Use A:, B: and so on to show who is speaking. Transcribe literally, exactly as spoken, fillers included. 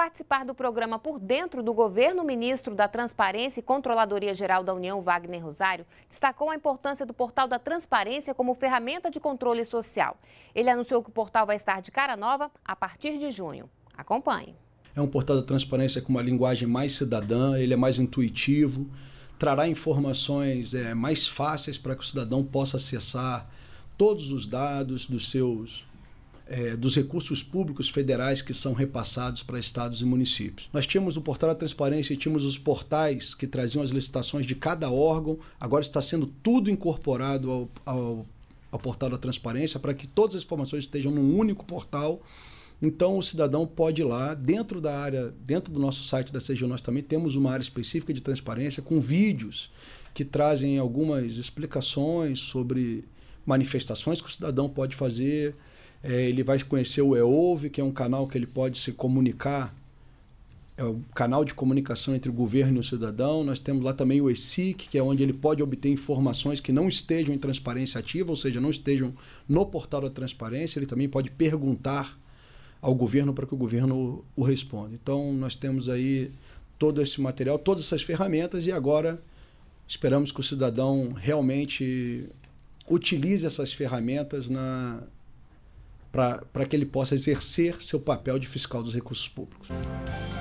A: participar do programa Por Dentro do Governo, o ministro da Transparência e Controladoria Geral da União, Wagner Rosário, destacou a importância do portal da transparência como ferramenta de controle social. Ele anunciou que o portal vai estar de cara nova a partir de junho. Acompanhe.
B: É um portal da transparência com uma linguagem mais cidadã, ele é mais intuitivo, trará informações é, mais fáceis para que o cidadão possa acessar todos os dados dos seus É, dos recursos públicos federais que são repassados para estados e municípios. Nós tínhamos o portal da transparência e tínhamos os portais que traziam as licitações de cada órgão, agora está sendo tudo incorporado ao, ao, ao portal da transparência para que todas as informações estejam num único portal. Então o cidadão pode ir lá, dentro da área, dentro do nosso site da C G U, nós também temos uma área específica de transparência com vídeos que trazem algumas explicações sobre manifestações que o cidadão pode fazer. É, ele vai conhecer o E-Ouve, que é um canal que ele pode se comunicar, é o canal de comunicação entre o governo e o cidadão. Nós temos lá também o E-SIC, que é onde ele pode obter informações que não estejam em transparência ativa, ou seja, não estejam no portal da transparência. Ele também pode perguntar ao governo para que o governo o responda. Então, nós temos aí todo esse material, todas essas ferramentas, e agora esperamos que o cidadão realmente utilize essas ferramentas na... para que ele possa exercer seu papel de fiscal dos recursos públicos.